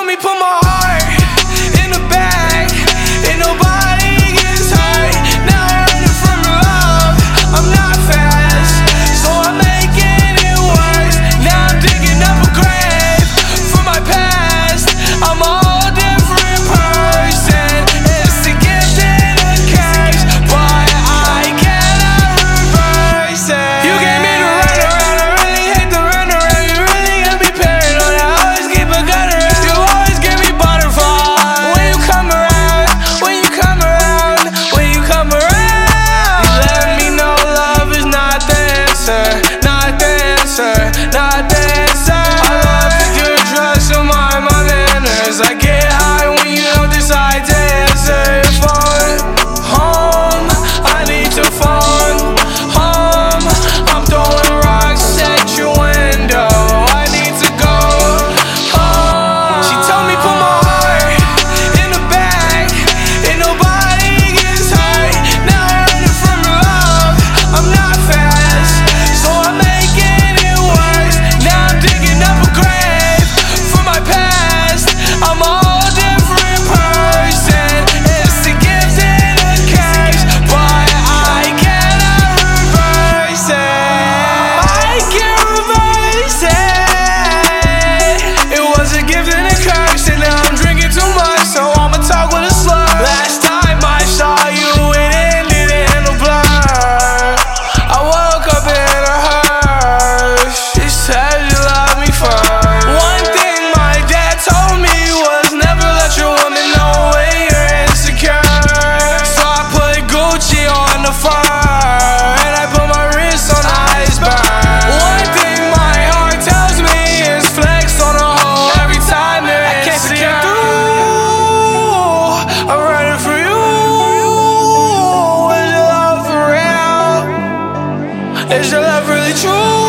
told me put my heart in the bag, and nobody gets hurt. Now I'm running from your love, I'm not fast, so I'm making it worse. Now I'm digging up a grave for my past. I'm a whole different person. It's a gift and a curse, but I cannot reverse it. You gave me the runaround, I really hate the runaround. You really got me paranoid, I always keep a gun around. You always give me butterflies when you come around, when you come around, when you come around. You let me know love is not the answer, not the answer, not the answer. I love to give drugs to my manners. I get high when you don't decide to answer your phone. Home, I need to phone. Home, I'm throwing rocks at your window. I need to go home. She told me put my heart in the bag, and nobody gets hurt. Now I'm running from your love, I'm not fast, so I'm making it worse. Now I'm digging up a grave for my past. I'm a whole different person. It's a gift and a curse, but I cannot reverse it. I can't reverse it. It was a gift and a curse, and now I'm drinking too much, so I'ma talk with a slur. Last time I saw you, it ended in a blur. I woke up in a hearse. She said you love me first. One thing my dad told me was never let your woman know when you're insecure. So I put Gucci on the fur, and I put my wrist on the iceberg. One thing my heart tells me is flex on a hoe every time they're insecure. I'm running for you. Is your love for real? Is your love really true?